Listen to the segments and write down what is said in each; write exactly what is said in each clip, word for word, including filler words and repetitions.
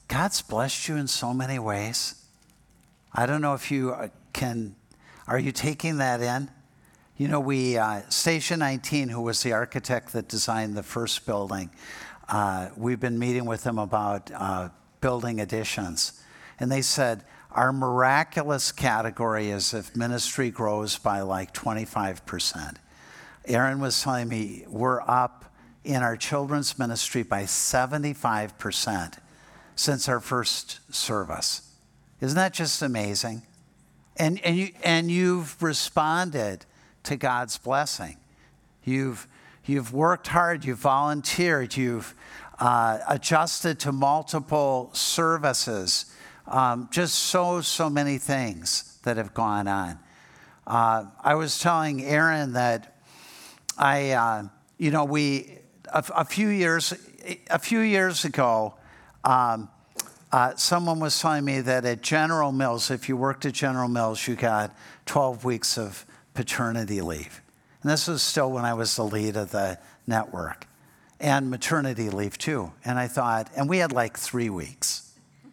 God's blessed you in so many ways. I don't know if you can, are you taking that in? You know, we, uh, Station nineteen, who was the architect that designed the first building, uh, we've been meeting with them about uh, building additions. And they said, our miraculous category is if ministry grows by like twenty-five percent. Aaron was telling me we're up in our children's ministry by seventy-five percent since our first service. Isn't that just amazing? And, and, you, and you've responded to God's blessing. You've, you've worked hard, you've volunteered, you've uh, adjusted to multiple services. Um, just so, so many things that have gone on. Uh, I was telling Aaron that I, uh, you know, we, a, a few years, a few years ago, um, uh, someone was telling me that at General Mills, if you worked at General Mills, you got twelve weeks of paternity leave. And this was still when I was the lead of the network. And maternity leave too. And I thought, and we had like three weeks.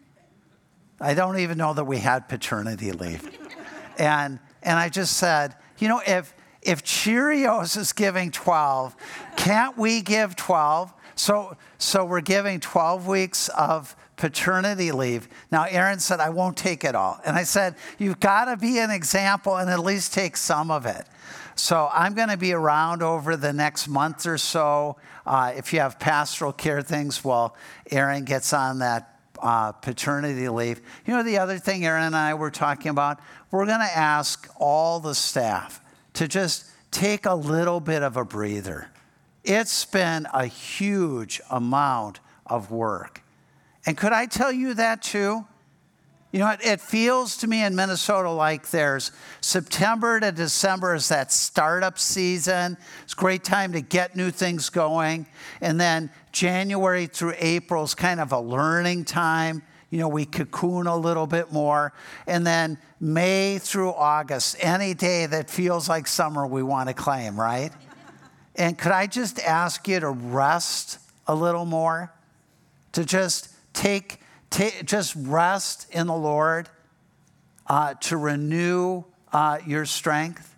I don't even know that we had paternity leave. And and I just said, you know, if if Cheerios is giving twelve, can't we give twelve? So so we're giving twelve weeks of paternity leave. Now Aaron said, I won't take it all. And I said, you've got to be an example and at least take some of it. So I'm going to be around over the next month or so. Uh, if you have pastoral care things, well, Aaron gets on that Uh, paternity leave. You know, the other thing Aaron and I were talking about, we're going to ask all the staff to just take a little bit of a breather. It's been a huge amount of work. And could I tell you that too? You know, it, it feels to me in Minnesota like there's September to December is that startup season. It's a great time to get new things going. And then January through April is kind of a learning time. You know, we cocoon a little bit more. And then May through August, any day that feels like summer, we want to claim, right? And could I just ask you to rest a little more? To just take... Take, just rest in the Lord uh, to renew uh, your strength.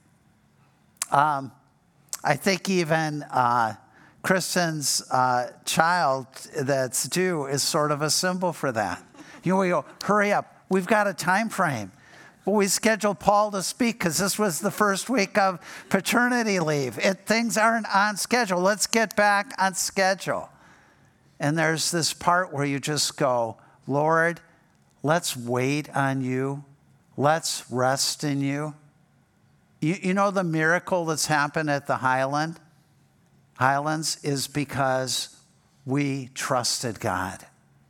Um, I think even uh, Kristen's uh, child that's due is sort of a symbol for that. You know, we go, hurry up. We've got a time frame. But we scheduled Paul to speak because this was the first week of paternity leave. It, things aren't on schedule. Let's get back on schedule. And there's this part where you just go, Lord, let's wait on you. Let's rest in you. You, you know the miracle that's happened at the Highland? Highlands is because we trusted God.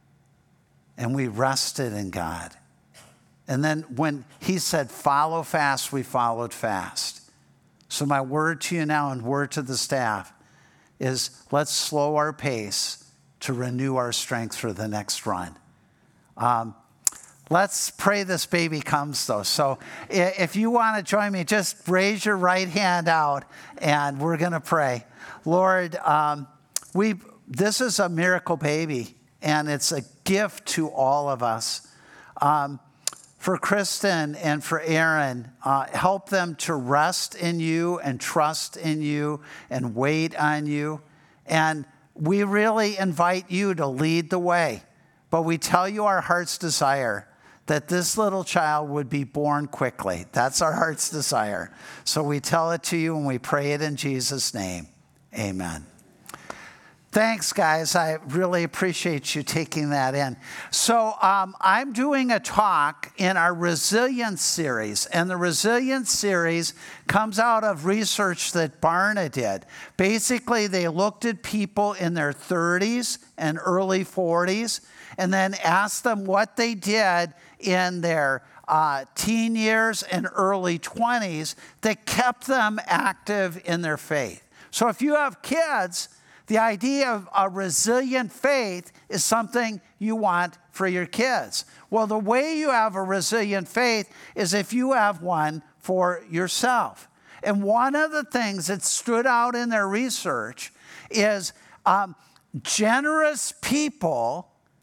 And we rested in God. And then when he said, follow fast, we followed fast. So my word to you now and word to the staff is let's slow our pace to renew our strength for the next run. Um, let's pray this baby comes, though. So if you want to join me, just raise your right hand out, and we're going to pray. Lord, um, we this is a miracle baby, and it's a gift to all of us. Um, for Kristen and for Aaron, uh, help them to rest in you and trust in you and wait on you. And we really invite you to lead the way. But we tell you our heart's desire that this little child would be born quickly. That's our heart's desire. So we tell it to you and we pray it in Jesus' name. Amen. Thanks, guys. I really appreciate you taking that in. So um, I'm doing a talk in our Resilience series, and the Resilience series comes out of research that Barna did. Basically, they looked at people in their thirties and early forties, and then asked them what they did in their uh, teen years and early twenties that kept them active in their faith. So if you have kids, the idea of a resilient faith is something you want for your kids. Well, the way you have a resilient faith is if you have one for yourself. And one of the things that stood out in their research is um, generous people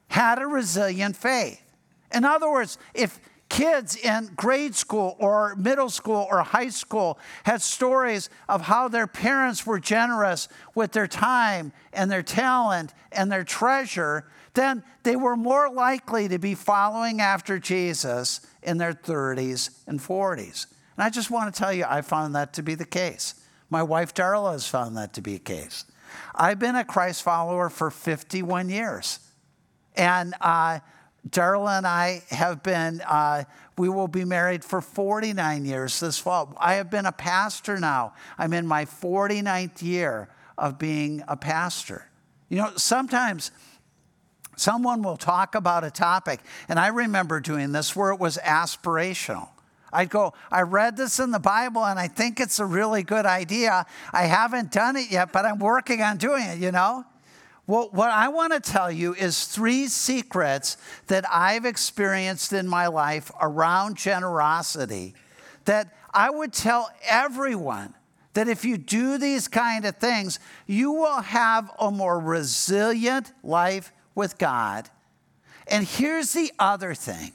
had a resilient faith. In other words, if kids in grade school or middle school or high school had stories of how their parents were generous with their time and their talent and their treasure, then they were more likely to be following after Jesus in their thirties and forties. And I just want to tell you, I found that to be the case. My wife, Darla, has found that to be the case. I've been a Christ follower for fifty-one years. And uh, Darla and I have been, uh, we will be married for forty-nine years this fall. I have been a pastor now. I'm in my forty-ninth year of being a pastor. You know, sometimes someone will talk about a topic, and I remember doing this where it was aspirational. I'd go, I read this in the Bible, and I think it's a really good idea. I haven't done it yet, but I'm working on doing it, you know? Well, what I want to tell you is three secrets that I've experienced in my life around generosity that I would tell everyone that if you do these kind of things, you will have a more resilient life with God. And here's the other thing.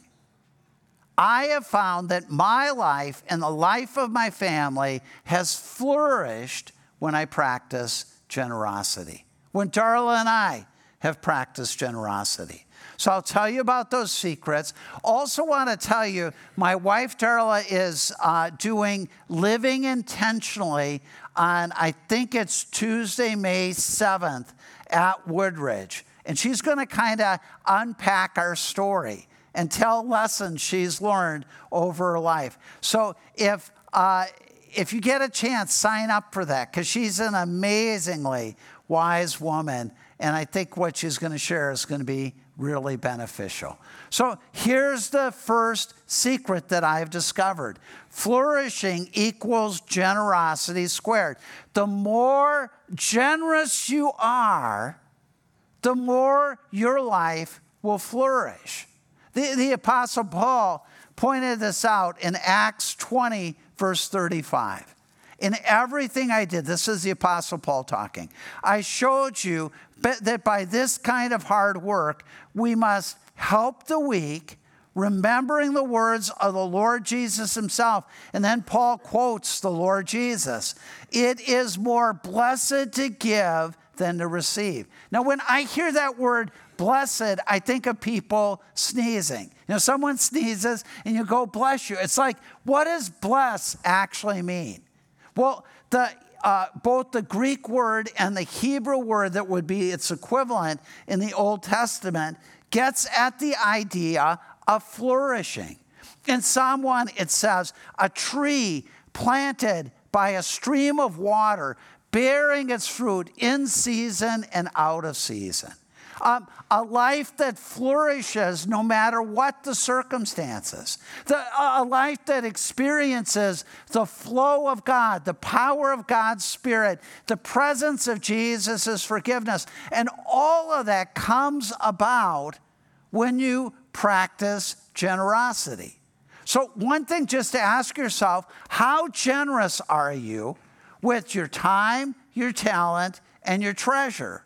I have found that my life and the life of my family has flourished when I practice generosity. When Darla and I have practiced generosity. So I'll tell you about those secrets. Also want to tell you, my wife Darla is uh, doing Living Intentionally on, I think it's Tuesday, May seventh at Woodridge. And she's going to kind of unpack our story and tell lessons she's learned over her life. So if uh, if you get a chance, sign up for that, because she's an amazingly wise woman, and I think what she's going to share is going to be really beneficial. So here's the first secret that I've discovered. Flourishing equals generosity squared. The more generous you are, the more your life will flourish. The, the Apostle Paul pointed this out in Acts twenty, verse thirty-five. In everything I did, this is the Apostle Paul talking, I showed you that by this kind of hard work, we must help the weak, remembering the words of the Lord Jesus himself. And then Paul quotes the Lord Jesus. It is more blessed to give than to receive. Now, when I hear that word blessed, I think of people sneezing. You know, someone sneezes and you go, bless you. It's like, what does bless actually mean? Well, the uh, both the Greek word and the Hebrew word that would be its equivalent in the Old Testament gets at the idea of flourishing. In Psalm one, it says, a tree planted by a stream of water, bearing its fruit in season and out of season. Um, a life that flourishes no matter what the circumstances. The, a life that experiences the flow of God, the power of God's Spirit, the presence of Jesus' forgiveness. And all of that comes about when you practice generosity. So one thing just to ask yourself, how generous are you with your time, your talent, and your treasure?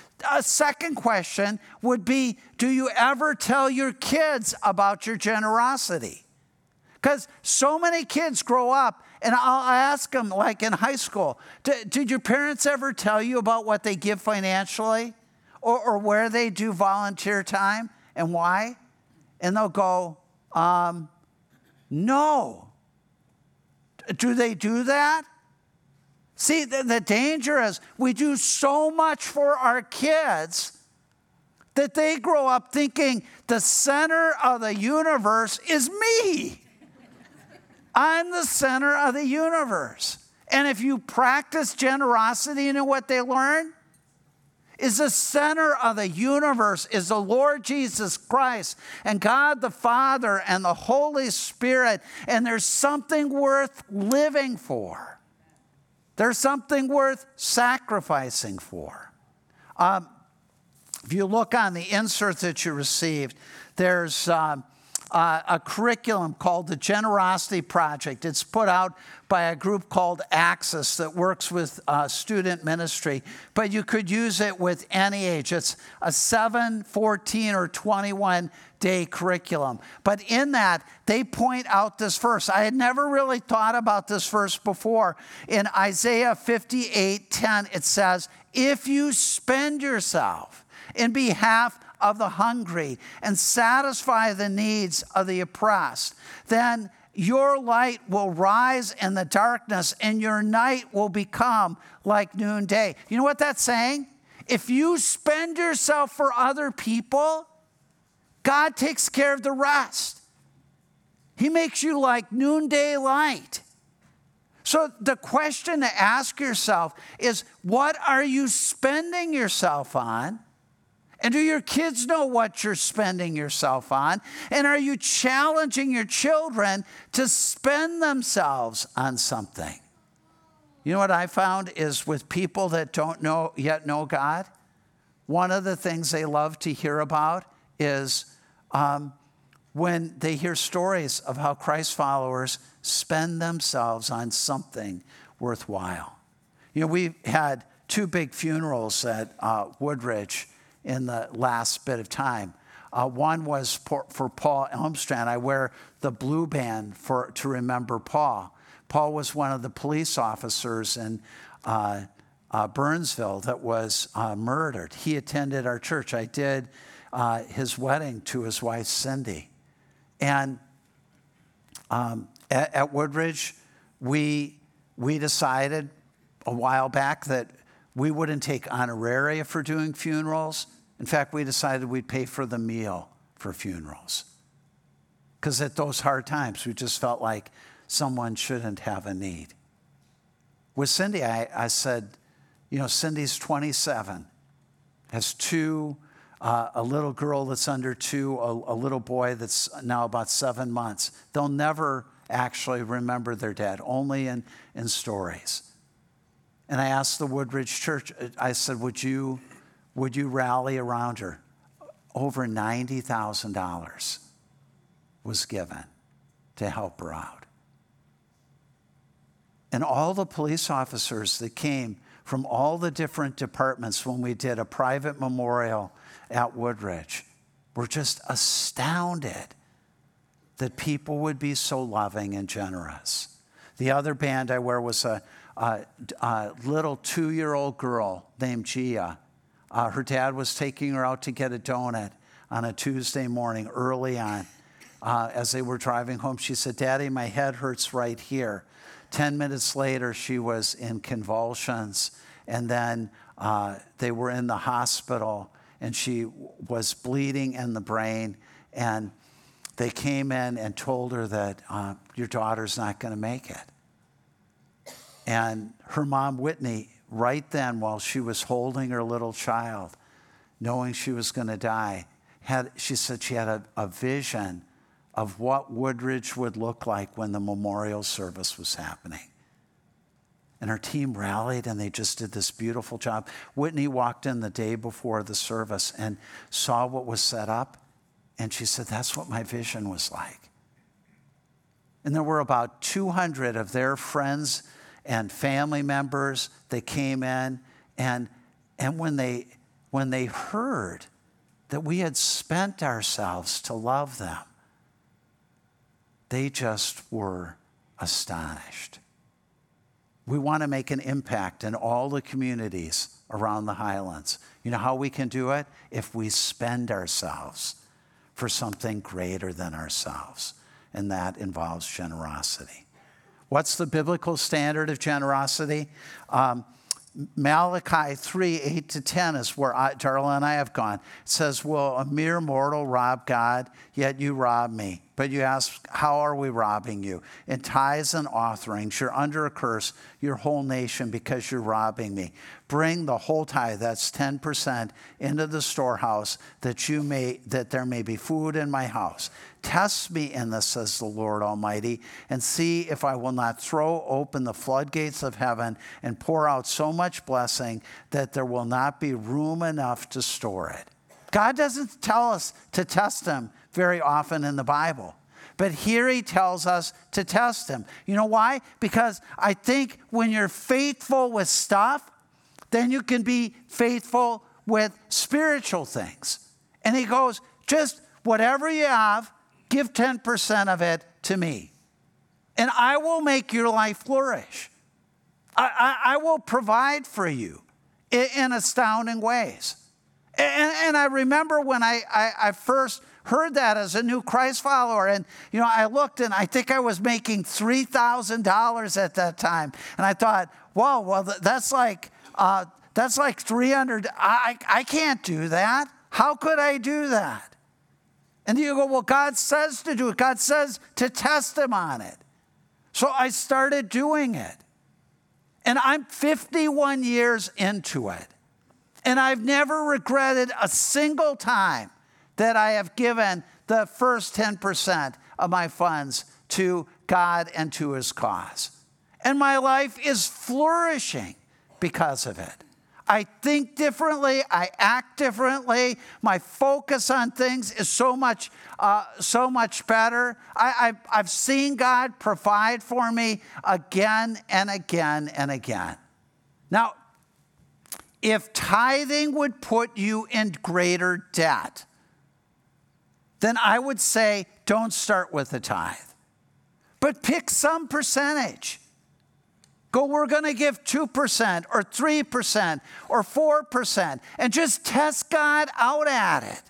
A second question would be, do you ever tell your kids about your generosity? Because so many kids grow up, and I'll ask them, like in high school, did your parents ever tell you about what they give financially? Or, or where they do volunteer time and why? And they'll go, um, no. Do they do that? See, the, the danger is we do so much for our kids that they grow up thinking the center of the universe is me. I'm the center of the universe. And if you practice generosity, you know what they learn? Is the center of the universe is the Lord Jesus Christ and God the Father and the Holy Spirit. And there's something worth living for. There's something worth sacrificing for. Um, if you look on the insert that you received, there's um, uh, a curriculum called the Generosity Project. It's put out by a group called Axis that works with uh, student ministry, but you could use it with any age. It's a seven, fourteen, or twenty-one day curriculum. But in that, they point out this verse. I had never really thought about this verse before. In Isaiah fifty-eight ten, it says, if you spend yourself in behalf of the hungry and satisfy the needs of the oppressed, then your light will rise in the darkness and your night will become like noonday. You know what that's saying? If you spend yourself for other people, God takes care of the rest. He makes you like noonday light. So the question to ask yourself is, what are you spending yourself on? And do your kids know what you're spending yourself on? And are you challenging your children to spend themselves on something? You know what I found is with people that don't know yet know God, one of the things they love to hear about is um, when they hear stories of how Christ followers spend themselves on something worthwhile. You know, we had two big funerals at uh, Woodridge in the last bit of time. Uh, one was for, for Paul Elmstrand. I wear the blue band for to remember Paul. Paul was one of the police officers in uh, uh, Burnsville that was uh, murdered. He attended our church. I did uh, his wedding to his wife, Cindy. And um, at, at Woodridge, we, we decided a while back that we wouldn't take honoraria for doing funerals. In fact, we decided we'd pay for the meal for funerals. Because at those hard times, we just felt like someone shouldn't have a need. With Cindy, I, I said, you know, Cindy's twenty-seven, has two, uh, a little girl that's under two, a, a little boy that's now about seven months. They'll never actually remember their dad, only in, in stories. And I asked the Woodridge Church, I said, would you, would you rally around her? Over ninety thousand dollars was given to help her out. And all the police officers that came from all the different departments when we did a private memorial at Woodridge were just astounded that people would be so loving and generous. The other band I wear was a A, a little two-year-old girl named Gia. Uh, her dad was taking her out to get a donut on a Tuesday morning early on. Uh, as they were driving home, she said, Daddy, my head hurts right here. Ten minutes later, she was in convulsions, and then uh, they were in the hospital, and she was bleeding in the brain, and they came in and told her that uh, your daughter's not going to make it. And her mom, Whitney, right then, while she was holding her little child, knowing she was going to die, had, she said she had a, a vision of what Woodridge would look like when the memorial service was happening. And her team rallied, and they just did this beautiful job. Whitney walked in the day before the service and saw what was set up, and she said, that's what my vision was like. And there were about two hundred of their friends and family members that came in, and, and when they, when they heard that we had spent ourselves to love them, they just were astonished. We want to make an impact in all the communities around the Highlands. You know how we can do it? If we spend ourselves for something greater than ourselves, and that involves generosity. What's the biblical standard of generosity? Um, Malachi three, eight to ten is where I, Darla and I have gone. It says, will a mere mortal rob God? Yet you rob me. But you ask, how are we robbing you? In tithes and offerings, you're under a curse, your whole nation, because you're robbing me. Bring the whole tithe, that's ten percent, into the storehouse, that you may that there may be food in my house. Test me in this, says the Lord Almighty, and see if I will not throw open the floodgates of heaven and pour out so much blessing that there will not be room enough to store it. God doesn't tell us to test him very often in the Bible. But here he tells us to test him. You know why? Because I think when you're faithful with stuff, then you can be faithful with spiritual things. And he goes, just whatever you have, give ten percent of it to me. And I will make your life flourish. I, I, I will provide for you in, in astounding ways. And, and I remember when I, I, I first heard that as a new Christ follower, and you know, I looked and I think I was making three thousand dollars at that time, and I thought, wow, well that's like uh, that's like three hundred. I I can't do that. How could I do that? And you go, well, God says to do it. God says to test him on it. So I started doing it, and I'm fifty-one years into it. And I've never regretted a single time that I have given the first ten percent of my funds to God and to his cause. And my life is flourishing because of it. I think differently. I act differently. My focus on things is so much, uh, so much better. I, I, I've seen God provide for me again and again and again. Now, if tithing would put you in greater debt, then I would say don't start with a tithe. But pick some percentage. Go, we're going to give two percent or three percent or four percent and just test God out at it.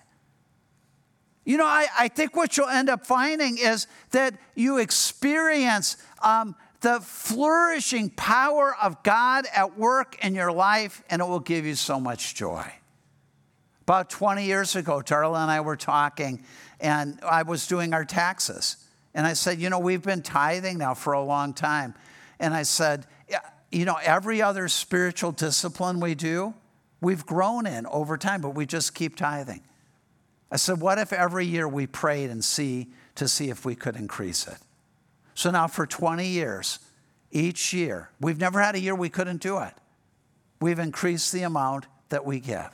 You know, I, I think what you'll end up finding is that you experience um, the flourishing power of God at work in your life, and it will give you so much joy. About twenty years ago, Darla and I were talking, and I was doing our taxes. And I said, you know, we've been tithing now for a long time. And I said, you know, every other spiritual discipline we do, we've grown in over time, but we just keep tithing. I said, what if every year we prayed and see to see if we could increase it? So now for twenty years, each year, we've never had a year we couldn't do it. We've increased the amount that we give.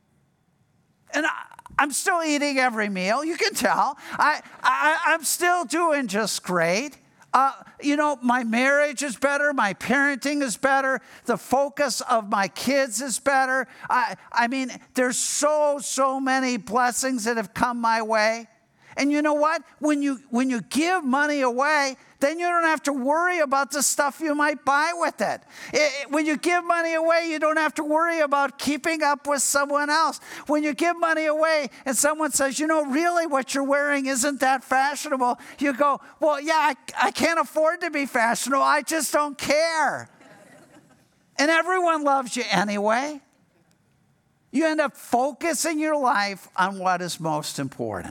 And I, I'm still eating every meal. You can tell. I, I, I'm still doing just great. Uh, you know, my marriage is better. My parenting is better. The focus of my kids is better. I, I mean, there's so, so many blessings that have come my way. And you know what? When you, when you give money away, then you don't have to worry about the stuff you might buy with it. It, it. When you give money away, you don't have to worry about keeping up with someone else. When you give money away and someone says, you know, really what you're wearing isn't that fashionable, you go, well, yeah, I, I can't afford to be fashionable. I just don't care. And everyone loves you anyway. You end up focusing your life on what is most important.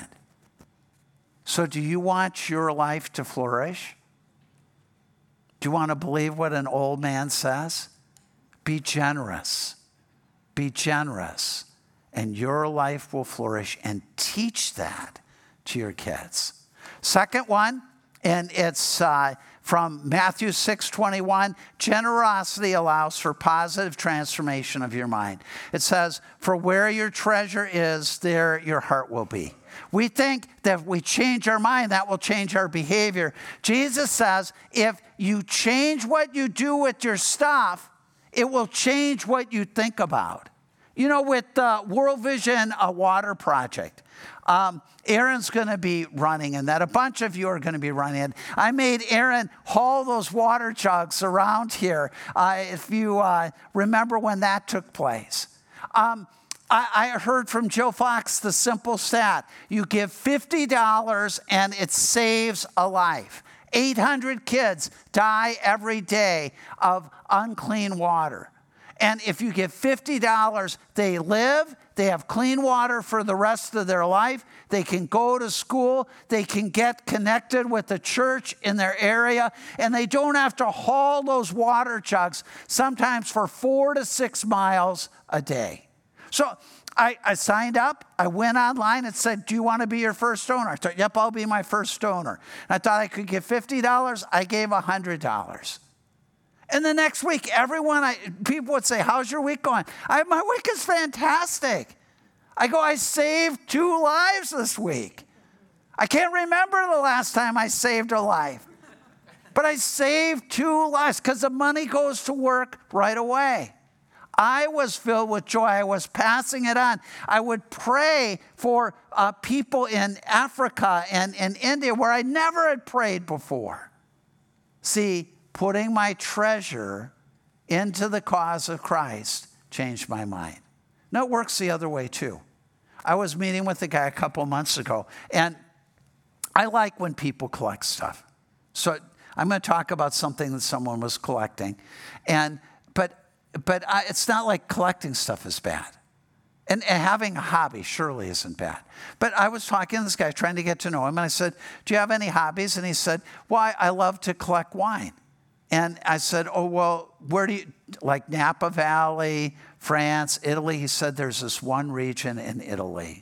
So do you want your life to flourish? Do you want to believe what an old man says? Be generous. Be generous. And your life will flourish, and teach that to your kids. Second one, and it's uh, from Matthew six twenty-one, generosity allows for positive transformation of your mind. It says, for where your treasure is, there your heart will be. We think that if we change our mind, that will change our behavior. Jesus says, if you change what you do with your stuff, it will change what you think about. You know, with the World Vision a Water Project, um, Aaron's going to be running in that. A bunch of you are going to be running in. I made Aaron haul those water jugs around here, uh, if you uh, remember when that took place. Um, I, I heard from Joe Fox the simple stat. You give fifty dollars and it saves a life. eight hundred kids die every day of unclean water. And if you give fifty dollars, they live, they have clean water for the rest of their life, they can go to school, they can get connected with the church in their area, and they don't have to haul those water jugs, sometimes for four to six miles a day. So I, I signed up, I went online and said, do you want to be your first donor? I thought, yep, I'll be my first donor. And I thought I could give fifty dollars, I gave one hundred dollars. And the next week, everyone, I, people would say, how's your week going? I, my week is fantastic. I go, I saved two lives this week. I can't remember the last time I saved a life. But I saved two lives because the money goes to work right away. I was filled with joy. I was passing it on. I would pray for uh, people in Africa and in India where I never had prayed before. See, putting my treasure into the cause of Christ changed my mind. Now, it works the other way, too. I was meeting with a guy a couple months ago, and I like when people collect stuff. So I'm going to talk about something that someone was collecting. And but but I, it's not like collecting stuff is bad. And, and having a hobby surely isn't bad. But I was talking to this guy, trying to get to know him, and I said, do you have any hobbies? And he said, well, I, I love to collect wine. And I said, oh, well, where do you, like Napa Valley, France, Italy? He said, there's this one region in Italy.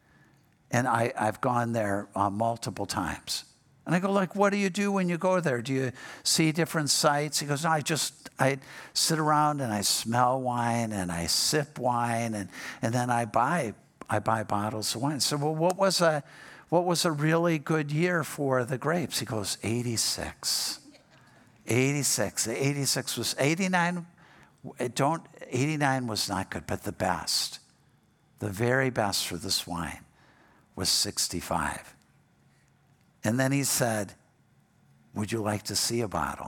And I, I've gone there uh, multiple times. And I go, like, what do you do when you go there? Do you see different sights? He goes, no, I just, I sit around and I smell wine and I sip wine and, and then I buy, I buy bottles of wine. So, well, what was a, what was a really good year for the grapes? He goes, eighty-six. eighty-six. eighty-six was, eighty-nine, don't, eighty-nine was not good, but the best, the very best for this wine was sixty-five. And then he said, would you like to see a bottle?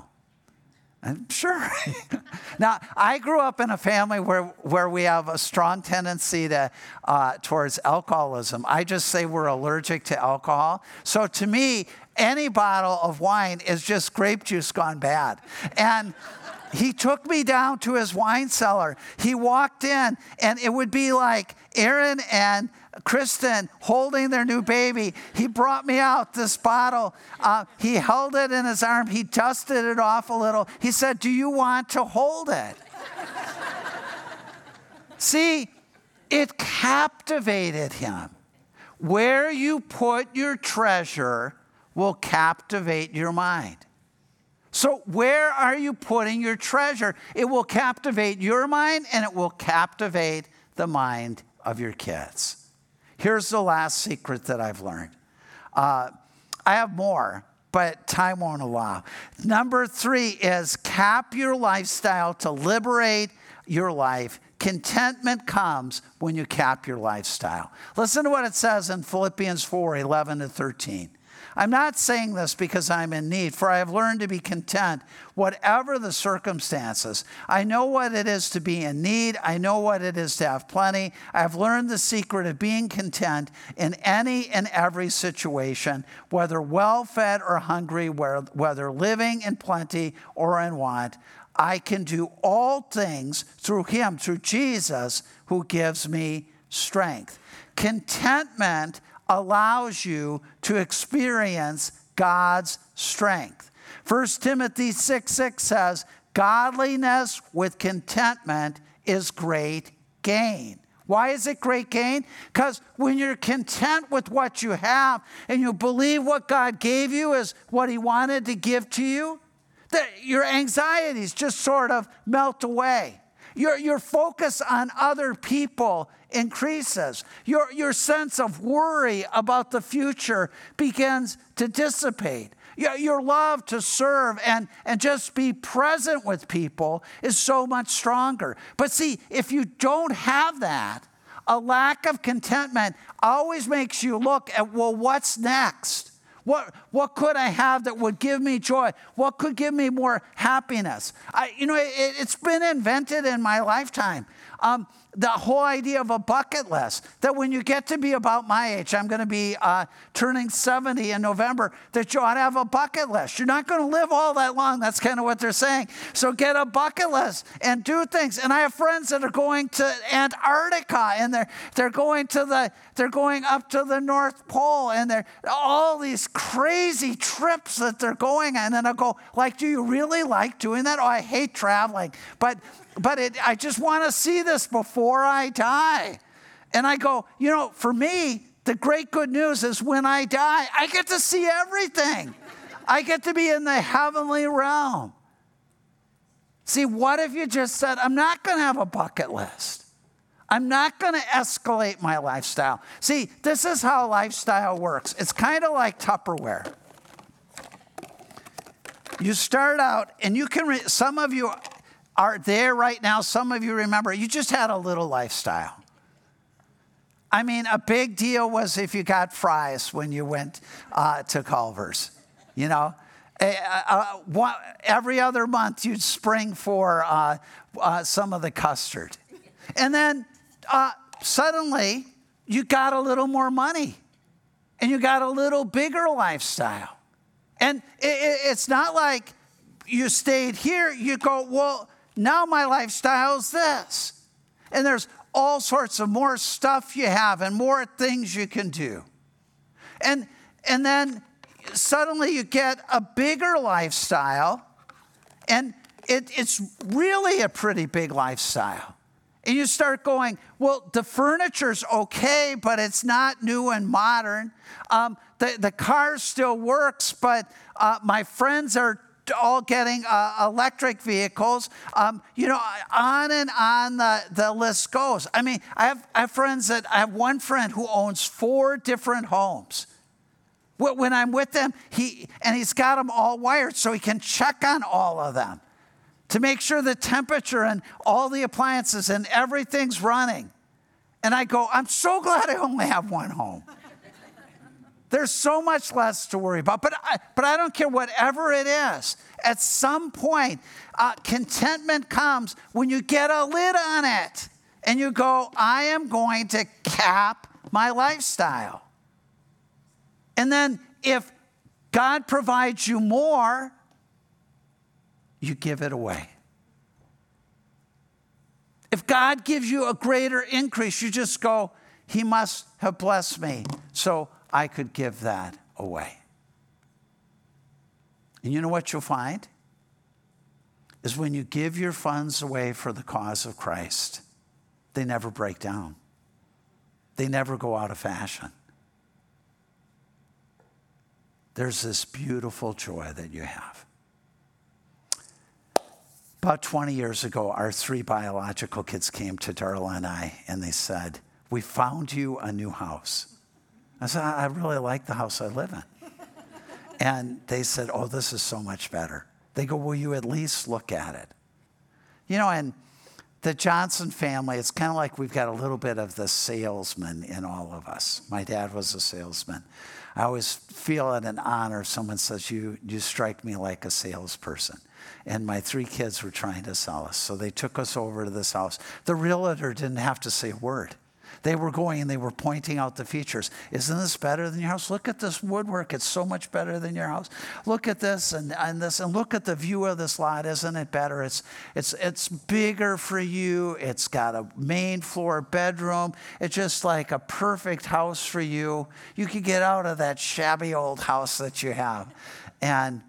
And sure. Now, I grew up in a family where, where we have a strong tendency to uh, towards alcoholism. I just say we're allergic to alcohol. So to me, any bottle of wine is just grape juice gone bad. And he took me down to his wine cellar. He walked in, and it would be like Aaron and Kristen holding their new baby. He brought me out this bottle. Uh, he held it in his arm. He dusted it off a little. He said, do you want to hold it? See, it captivated him. Where you put your treasure will captivate your mind. So where are you putting your treasure? It will captivate your mind, and it will captivate the mind of your kids. Here's the last secret that I've learned. Uh, I have more, but time won't allow. Number three is cap your lifestyle to liberate your life. Contentment comes when you cap your lifestyle. Listen to what it says in Philippians four, eleven to thirteen. I'm not saying this because I'm in need, for I have learned to be content, whatever the circumstances. I know what it is to be in need. I know what it is to have plenty. I have learned the secret of being content in any and every situation, whether well-fed or hungry, whether living in plenty or in want. I can do all things through him, through Jesus, who gives me strength. Contentment allows you to experience God's strength. First Timothy six six says, godliness with contentment is great gain. Why is it great gain? Because when you're content with what you have and you believe what God gave you is what he wanted to give to you, that your anxieties just sort of melt away. Your, your focus on other people increases. Your, your sense of worry about the future begins to dissipate. Your, your love to serve and, and just be present with people is so much stronger. But see, if you don't have that, a lack of contentment always makes you look at, well, what's next? What, what could I have that would give me joy? What could give me more happiness? I, you know, it, it's been invented in my lifetime. Um, the whole idea of a bucket list, that when you get to be about my age, I'm going to be uh, turning seventy in November, that you ought to have a bucket list. You're not going to live all that long. That's kind of what they're saying. So get a bucket list and do things. And I have friends that are going to Antarctica, and they're they're going to the they're going up to the North Pole, and they're all these crazy trips that they're going on. And then I go, like, do you really like doing that? Oh, I hate traveling, but. But it, I just want to see this before I die. And I go, you know, for me, the great good news is when I die, I get to see everything. I get to be in the heavenly realm. See, what if you just said, I'm not going to have a bucket list. I'm not going to escalate my lifestyle. See, this is how lifestyle works. It's kind of like Tupperware. You start out, and you can, re- some of you are there right now. Some of you remember, you just had a little lifestyle. I mean, a big deal was if you got fries when you went uh, to Culver's, you know. Uh, uh, one, every other month you'd spring for uh, uh, some of the custard. And then uh, suddenly you got a little more money and you got a little bigger lifestyle. And it, it, it's not like you stayed here. You go, well, now my lifestyle's this. And there's all sorts of more stuff you have and more things you can do. And, and then suddenly you get a bigger lifestyle, and it, it's really a pretty big lifestyle. And you start going, well, the furniture's okay, but it's not new and modern. Um, the, the car still works, but uh, my friends are all getting uh, electric vehicles. Um, you know, on and on the, the list goes. I mean, I have, I have friends that, I have one friend who owns four different homes. When I'm with them, he and he's got them all wired so he can check on all of them to make sure the temperature and all the appliances and everything's running. And I go, I'm so glad I only have one home. There's so much less to worry about. But I, but I don't care whatever it is. At some point, uh, contentment comes when you get a lid on it. And you go, I am going to cap my lifestyle. And then if God provides you more, you give it away. If God gives you a greater increase, you just go, he must have blessed me, so I could give that away. And you know what you'll find? Is when you give your funds away for the cause of Christ, they never break down. They never go out of fashion. There's this beautiful joy that you have. About twenty years ago, our three biological kids came to Darla and I, and they said, we found you a new house. I said, I really like the house I live in. And they said, oh, this is so much better. They go, will you at least look at it? You know, and the Johnson family, it's kind of like we've got a little bit of the salesman in all of us. My dad was a salesman. I always feel it an honor if someone says, you, you strike me like a salesperson. And my three kids were trying to sell us. So they took us over to this house. The realtor didn't have to say a word. They were going and they were pointing out the features. Isn't this better than your house? Look at this woodwork. It's so much better than your house. Look at this and, and this, and look at the view of this lot. Isn't it better? It's, it's, it's bigger for you. It's got a main floor bedroom. It's just like a perfect house for you. You could get out of that shabby old house that you have. And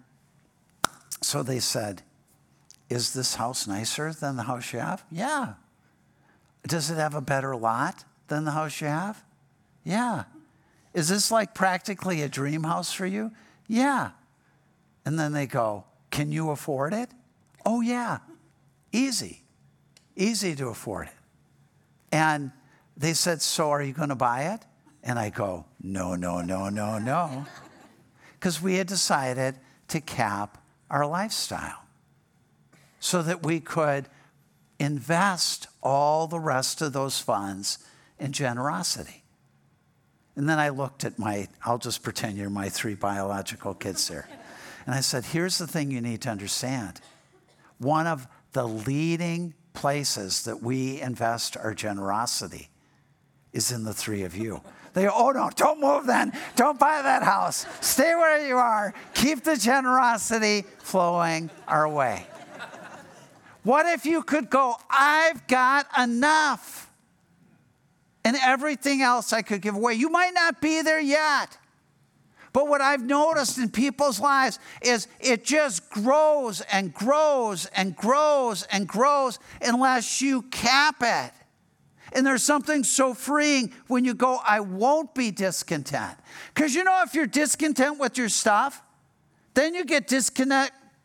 so they said, is this house nicer than the house you have? Yeah. Does it have a better lot than the house you have? Yeah. Is this like practically a dream house for you? Yeah. And then they go, can you afford it? Oh, yeah. Easy. Easy to afford it. And they said, so are you going to buy it? And I go, no, no, no, no, no. Because we had decided to cap our lifestyle so that we could invest all the rest of those funds in generosity. And then I looked at my, I'll just pretend you're my three biological kids here. And I said, here's the thing you need to understand. One of the leading places that we invest our generosity is in the three of you. They go, oh no, don't move then. Don't buy that house. Stay where you are. Keep the generosity flowing our way. What if you could go, I've got enough, and everything else I could give away? You might not be there yet. But what I've noticed in people's lives is it just grows and grows and grows and grows unless you cap it. And there's something so freeing when you go, I won't be discontent. Because you know, if you're discontent with your stuff, then you get disconnect,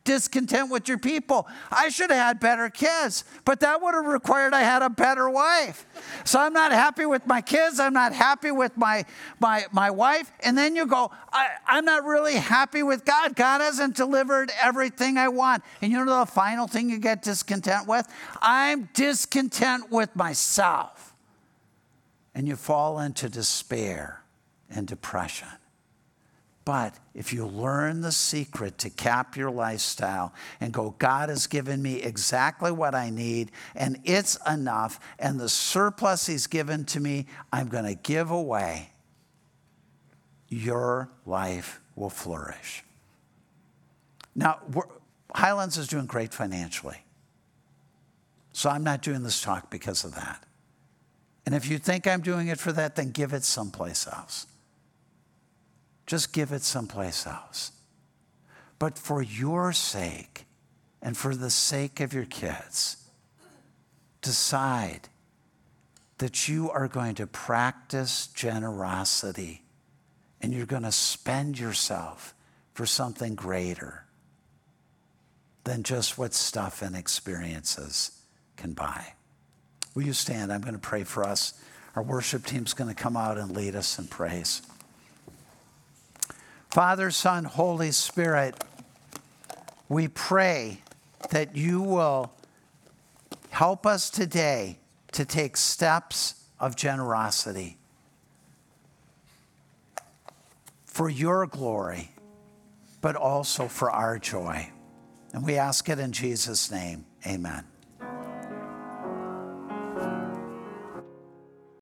discontent with your people. I should have had better kids, but that would have required I had a better wife. So I'm not happy with my kids. I'm not happy with my, my, my wife. And then you go, I, I'm not really happy with God. God hasn't delivered everything I want. And you know the final thing you get discontent with? I'm discontent with myself. And you fall into despair and depression. But if you learn the secret to cap your lifestyle and go, God has given me exactly what I need, and it's enough, and the surplus he's given to me, I'm going to give away, your life will flourish. Now, Highlands is doing great financially. So I'm not doing this talk because of that. And if you think I'm doing it for that, then give it someplace else. Just give it someplace else. But for your sake and for the sake of your kids, decide that you are going to practice generosity and you're going to spend yourself for something greater than just what stuff and experiences can buy. Will you stand? I'm going to pray for us. Our worship team's going to come out and lead us in praise. Father, Son, Holy Spirit, we pray that you will help us today to take steps of generosity for your glory, but also for our joy. And we ask it in Jesus' name. Amen.